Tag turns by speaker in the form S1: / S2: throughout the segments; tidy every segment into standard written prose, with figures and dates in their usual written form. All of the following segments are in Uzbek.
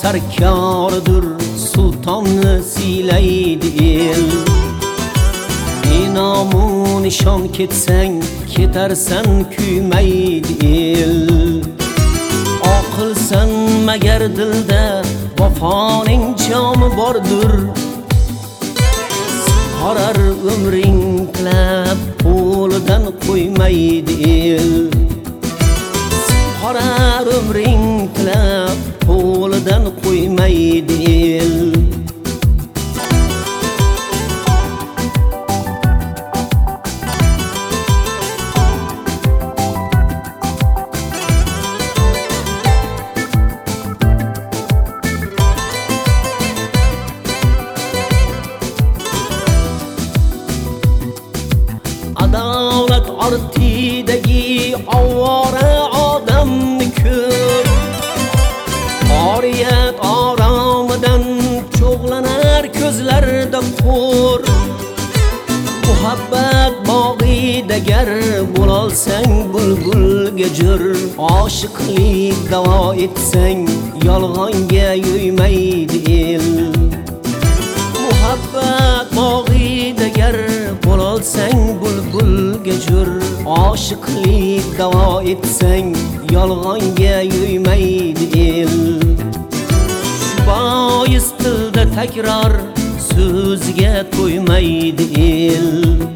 S1: sarkardır, sultanı siyleydi el. İnamı nişan ketseng, ketersen küymeydi el. Akılsan meger dilde, vafanın camı bardır. Qarar ömring tilab, qo'lidan qo'ymaydi el. Qarar ömring tilab, qo'lidan qo'ymaydi el. Adalet artidagi avvora odamni ko'r. Oriyat aromidan cho'g'lanar ko'zlarda qo'r. Muhabbat bog'ida gar bo'lolsang bulbulga jur. Oshiqlik davo etsang yolg'onga yo'ymaydi el. Muhabbat bog'ida gar bo'lolsang bulbulga jur. Oshiqlik davo etsang yolg'onga yo'ymaydi el. Shu bois tilda takror so'zga to'ymaydi el.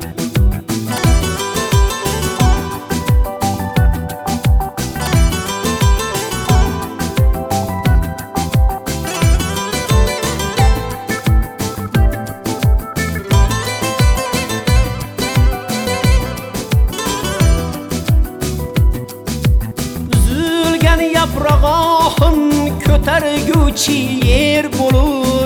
S1: Yaprog'im ko'targuvchi yer bo'lur.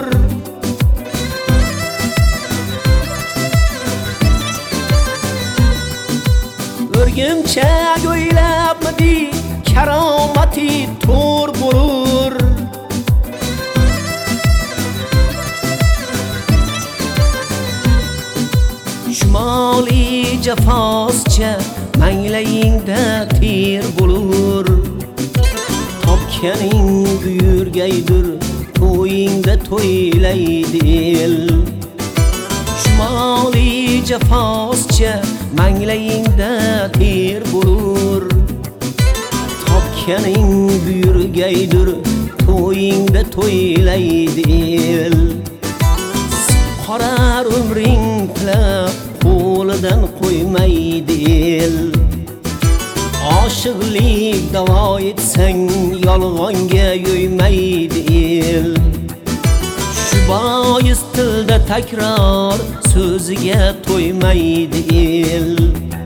S1: O'rgimchak o'ylabmidi, karomati to'r bo'lur. Shimoliy jafoscha manglayingda ter bo'lur. Topganing buyurgaydir, to'yingda to'ylaydi el. Shimoliy jafoscha manglayingda ter bo'lur. Topganing buyurgaydir, to'yingda to'ylaydi el. Qarar umring tilab, qo'lidan qo'ymaydi el. Oshiqlik davo etsang yolg'onga yo'ymaydi el. Shu bois tilda takror so'ziga to'ymaydi el.